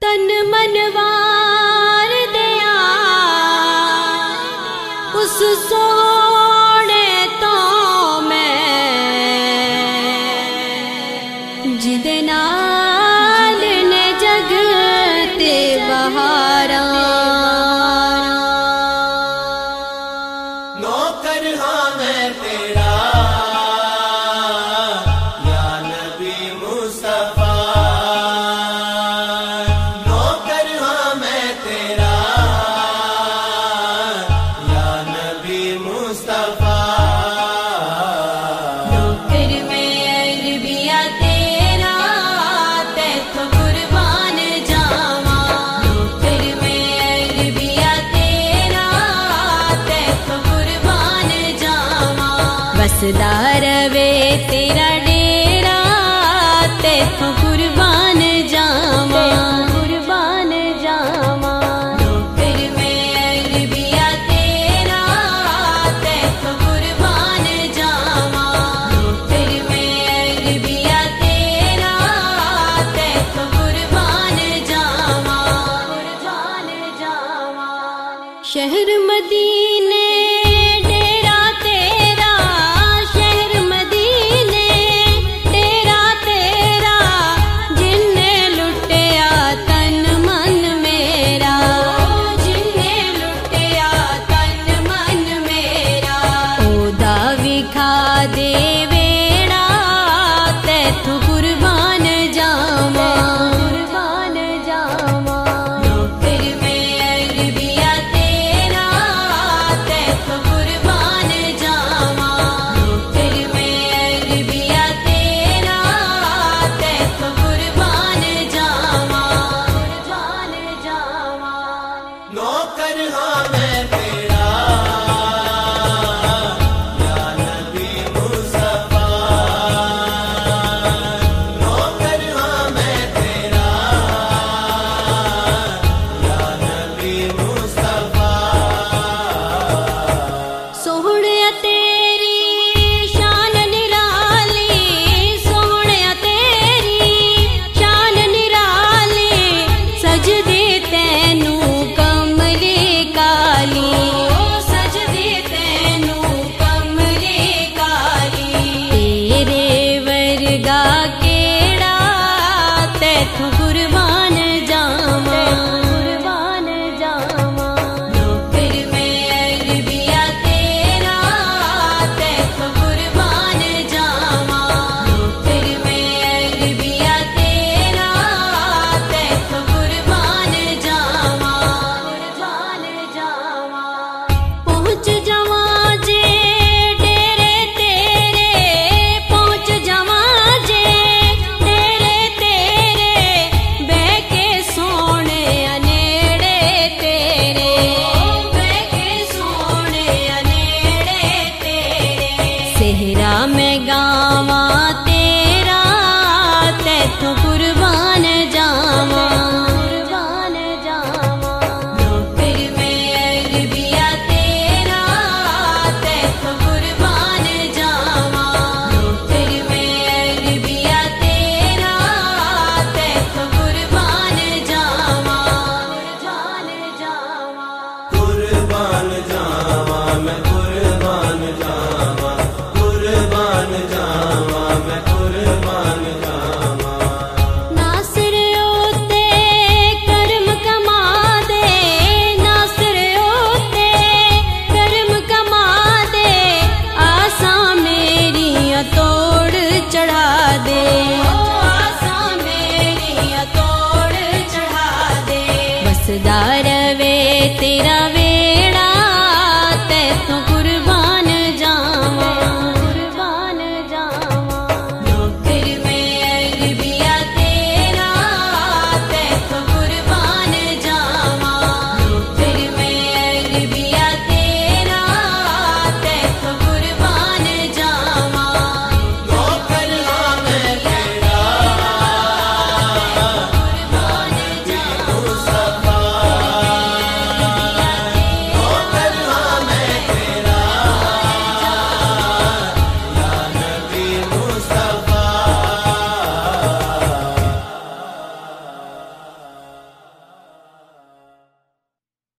तन मनवार दिया उस सोने तो मैं जिदे नाल ने जग ते बहारा नौकर हाँ मैं तेरा या नबी मुस्तफा, नौकर हाँ मैं तेरा या नबी मुस्तफा। नौकर मैं अरबिया तेरा तैथों कुर्बान जावा, नौकर मैं अरबिया तेरा तैथों कुर्बान जावा। वसदा रवे तेरा डेरा तैथों कुर्बान जावा, कुर्बान जावा। नौकर मैं अरबिया तेरा तैथों कुर्बान जावा, नौकर मैं अरबिया तेरा तैथों कुर्बान जावा, कुर्बान जावा। शहर मदीना